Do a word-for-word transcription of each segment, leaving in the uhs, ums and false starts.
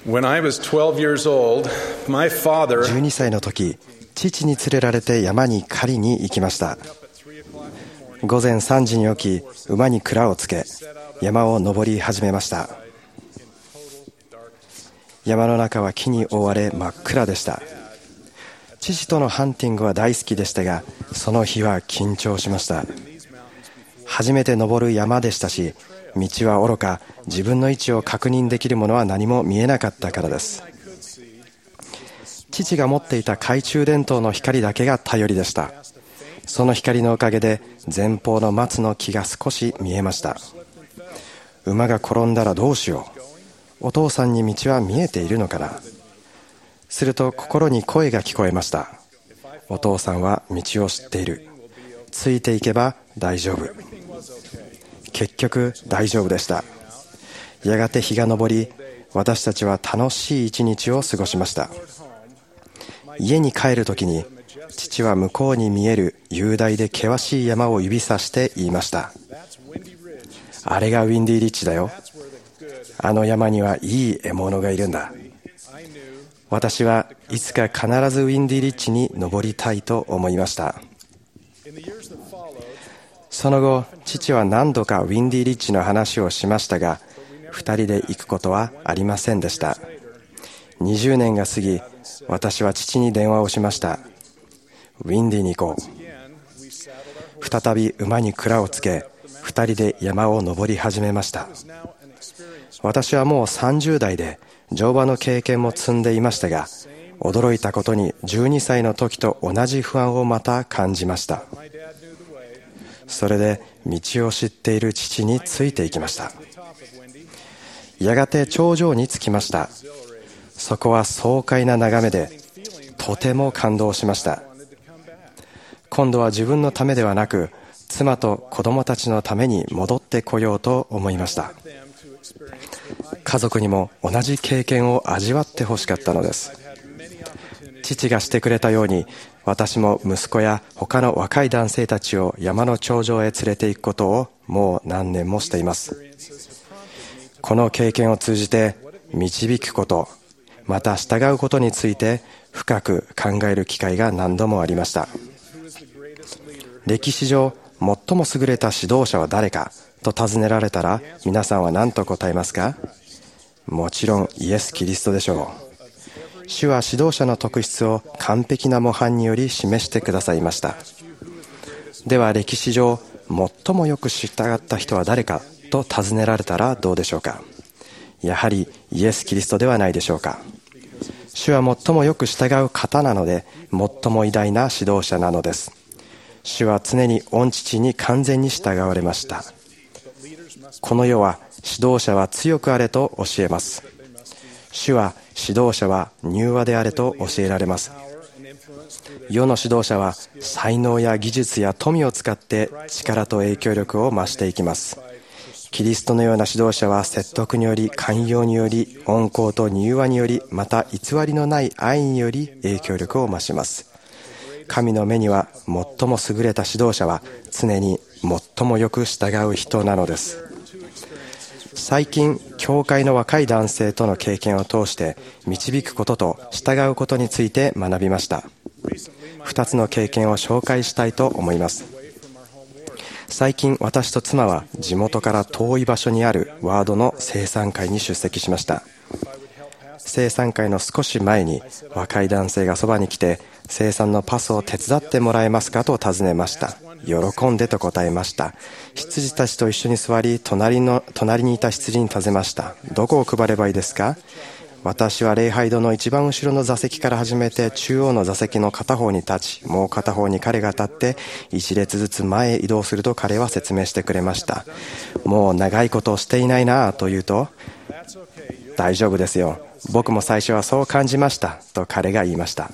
When I was twelve years old, my father じゅうにさいの時、父に連れられて山に狩りに行きました。午前さんじに起き、馬に鞍をつけ、山を登り始めました。山の中は木に覆われ真っ暗でした。父とのハンティングは大好きでしたが、その日は緊張しました。初めて登る山でしたし、道はおろか、自分の位置を確認できるものは何も見えなかったからです。父が持っていた懐中電灯の光だけが頼りでした。その光のおかげで前方の松の木が少し見えました。馬が転んだらどうしよう。お父さんに道は見えているのかな。すると心に声が聞こえました。お父さんは道を知っている。ついていけば大丈夫。結局大丈夫でした。やがて日が昇り、私たちは楽しい一日を過ごしました。家に帰るときに、父は向こうに見える雄大で険しい山を指さして言いました。あれがウィンディーリッジだよ。あの山にはいい獲物がいるんだ。私はいつか必ずウィンディーリッジに登りたいと思いました。その後、父は何度かウィンディーリッジの話をしましたが、二人で行くことはありませんでした。にじゅうねんが過ぎ、私は父に電話をしました。ウィンディに行こう。再び馬に鞍をつけ、二人で山を登り始めました。私はもうさんじゅう代で乗馬の経験も積んでいましたが、驚いたことにじゅうにさいの時と同じ不安をまた感じました。それで道を知っている父についていきました。やがて頂上に着きました。そこは爽快な眺めで、とても感動しました。今度は自分のためではなく、妻と子供たちのために戻ってこようと思いました。家族にも同じ経験を味わってほしかったのです。父がしてくれたように、私も息子や他の若い男性たちを山の頂上へ連れて行くことをもう何年もしています。この経験を通じて導くこと、また従うことについて深く考える機会が何度もありました。歴史上最も優れた指導者は誰かと尋ねられたら、皆さんは何と答えますか？もちろんイエス・キリストでしょう。主は指導者の特質を完璧な模範により示してくださいました。では歴史上最もよく従った人は誰かと尋ねられたらどうでしょうか？やはりイエス・キリストではないでしょうか。主は最もよく従う方なので、最も偉大な指導者なのです。主は常に御父に完全に従われました。この世は指導者は強くあれと教えます。主は指導者は柔和であれと教えられます。世の指導者は才能や技術や富を使って力と影響力を増していきます。キリストのような指導者は説得により、寛容により、温厚と柔和により、また偽りのない愛により影響力を増します。神の目には最も優れた指導者は常に最もよく従う人なのです。最近、教会の若い男性との経験を通して導くことと従うことについて学びました。二つの経験を紹介したいと思います。最近、私と妻は地元から遠い場所にあるワードの生産会に出席しました。生産会の少し前に若い男性がそばに来て、生産のパスを手伝ってもらえますかと尋ねました。喜んでと答えました。羊たちと一緒に座り、隣の隣にいた羊に尋ねました。どこを配ればいいですか？私は礼拝堂の一番後ろの座席から始めて、中央の座席の片方に立ち、もう片方に彼が立って一列ずつ前へ移動すると彼は説明してくれました。もう長いことをしていないなと言うと、大丈夫ですよ、僕も最初はそう感じましたと彼が言いました。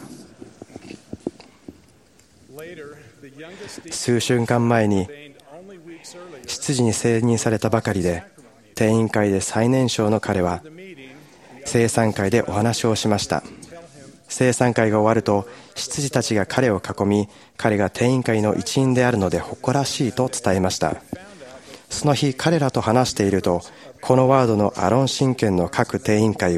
数週間前に執事に選任されたばかりで、定員会で最年少の彼は生産会でお話をしました。生産会が終わると、執事たちが彼を囲み、彼が定員会の一員であるので誇らしいと伝えました。その日彼らと話していると、このワードのアロン神権の各定員会は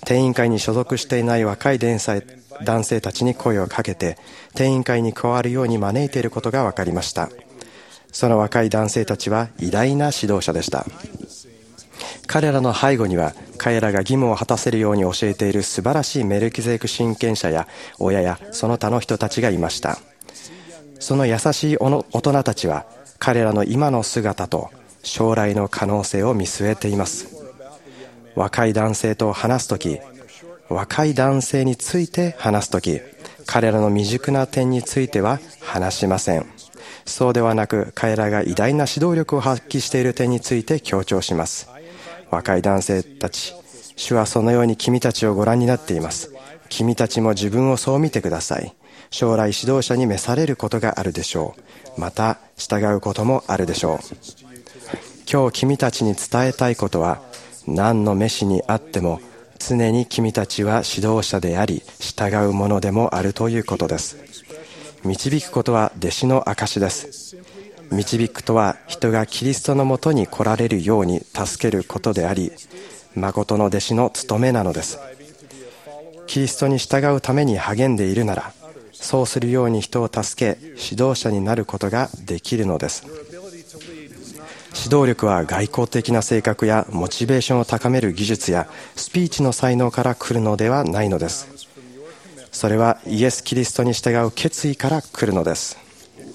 定員会に所属していない若い男性たちに声をかけて定員会に加わるように招いていることが分かりました。その若い男性たちは偉大な指導者でした。彼らの背後には彼らが義務を果たせるように教えている素晴らしいメルキゼデク親権者や親やその他の人たちがいました。その優しい大人たちは彼らの今の姿と将来の可能性を見据えています。若い男性と話すとき、若い男性について話すとき、彼らの未熟な点については話しません。そうではなく、彼らが偉大な指導力を発揮している点について強調します。若い男性たち、主はそのように君たちをご覧になっています。君たちも自分をそう見てください。将来指導者に召されることがあるでしょう。また従うこともあるでしょう。今日君たちに伝えたいことは、何の召しにあっても常に君たちは指導者であり従うものでもあるということです。導くことは弟子の証です。導くとは人がキリストのもとに来られるように助けることであり、誠の弟子の務めなのです。キリストに従うために励んでいるなら、そうするように人を助け指導者になることができるのです。指導力は外交的な性格やモチベーションを高める技術やスピーチの才能から来るのではないのです。それはイエス・キリストに従う決意から来るのです。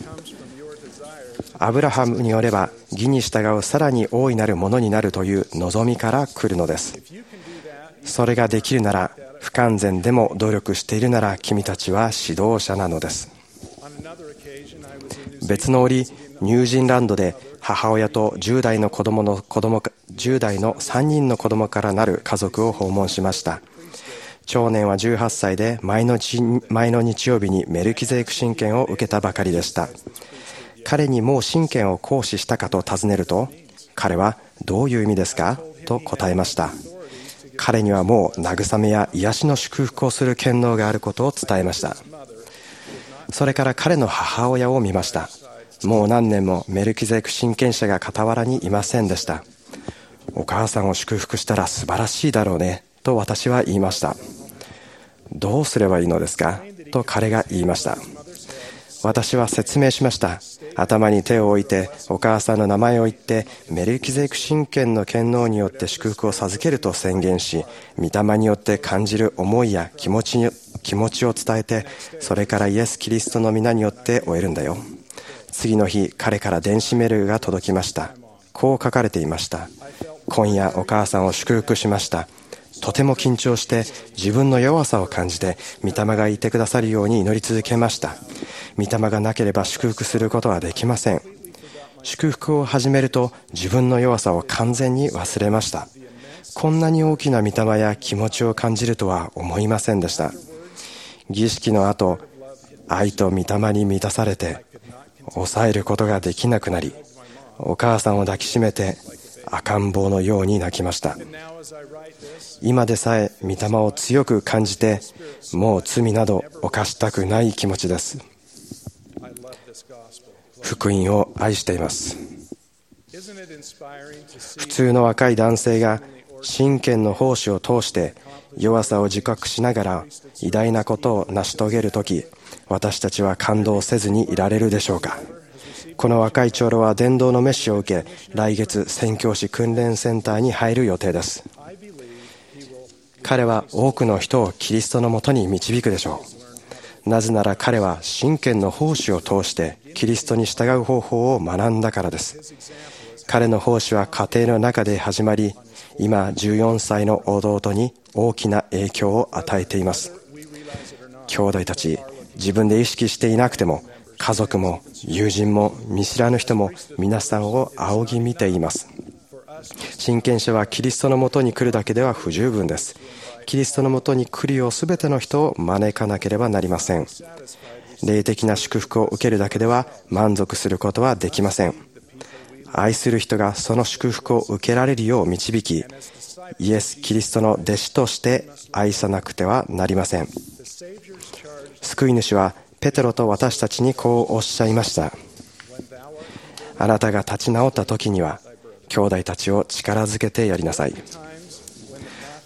アブラハムによれば、義に従うさらに大いなるものになるという望みから来るのです。それができるなら、不完全でも努力しているなら君たちは指導者なのです。別の折、ニュージーランドで母親とじゅう代の子供の子供じゅう代のさんにんの子供からなる家族を訪問しました。長年はじゅうはっさいで前の前の日曜日にメルキゼデク親権を受けたばかりでした。彼にもう親権を行使したかと尋ねると、彼はどういう意味ですかと答えました。彼にはもう慰めや癒しの祝福をする権能があることを伝えました。それから彼の母親を見ました。もう何年もメルキゼデク親権者が傍らにいませんでした。お母さんを祝福したら素晴らしいだろうねと私は言いました。どうすればいいのですかと彼が言いました。私は説明しました。頭に手を置いてお母さんの名前を言ってメルキゼデク親権の権能によって祝福を授けると宣言し、御霊によって感じる思いや気持ちに気持ちを伝えて、それからイエス・キリストの皆によって終えるんだよ。次の日、彼から電子メールが届きました。こう書かれていました。今夜お母さんを祝福しました。とても緊張して自分の弱さを感じて御霊がいてくださるように祈り続けました。御霊がなければ祝福することはできません。祝福を始めると自分の弱さを完全に忘れました。こんなに大きな御霊や気持ちを感じるとは思いませんでした。儀式の後、愛と御霊に満たされて抑えることができなくなり、お母さんを抱きしめて赤ん坊のように泣きました。今でさえ御霊を強く感じて、もう罪など犯したくない気持ちです。福音を愛しています。普通の若い男性が親権の奉仕を通して弱さを自覚しながら偉大なことを成し遂げるとき、私たちは感動せずにいられるでしょうか。この若い長老は伝道の召しを受け、来月宣教師訓練センターに入る予定です。彼は多くの人をキリストのもとに導くでしょう。なぜなら彼は親権の奉仕を通してキリストに従う方法を学んだからです。彼の奉仕は家庭の中で始まり、今じゅうよんさいの弟に大きな影響を与えています。兄弟たち、自分で意識していなくても家族も友人も見知らぬ人も皆さんを仰ぎ見ています。親権者はキリストのもとに来るだけでは不十分です。キリストのもとに来るようすべての人を招かなければなりません。霊的な祝福を受けるだけでは満足することはできません。愛する人がその祝福を受けられるよう導き、イエス・キリストの弟子として愛さなくてはなりません。救い主はペテロと私たちにこうおっしゃいました。あなたが立ち直った時には兄弟たちを力づけてやりなさい。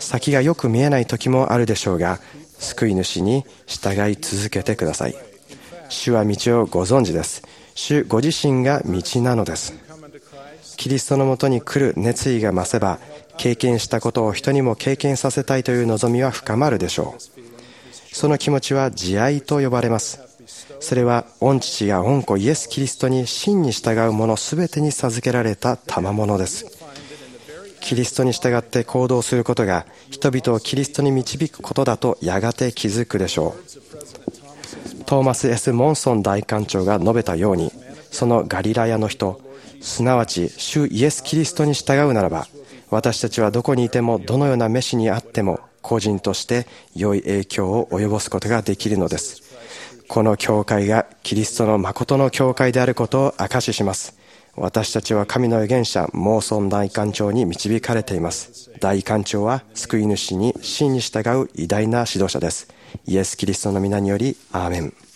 先がよく見えない時もあるでしょうが、救い主に従い続けてください。主は道をご存知です。主ご自身が道なのです。キリストのもとに来る熱意が増せば、経験したことを人にも経験させたいという望みは深まるでしょう。その気持ちは慈愛と呼ばれます。それは御父や御子イエス・キリストに真に従う者すべてに授けられた賜物です。キリストに従って行動することが人々をキリストに導くことだとやがて気づくでしょう。トーマス・エス・モンソン大官長が述べたように、そのガリラヤの人、すなわち主イエス・キリストに従うならば、私たちはどこにいてもどのような召しにあっても個人として良い影響を及ぼすことができるのです。この教会がキリストの誠の教会であることを証しします。私たちは神の預言者モーソン大官長に導かれています。大官長は救い主に真に従う偉大な指導者です。イエス・キリストの皆によりアーメン。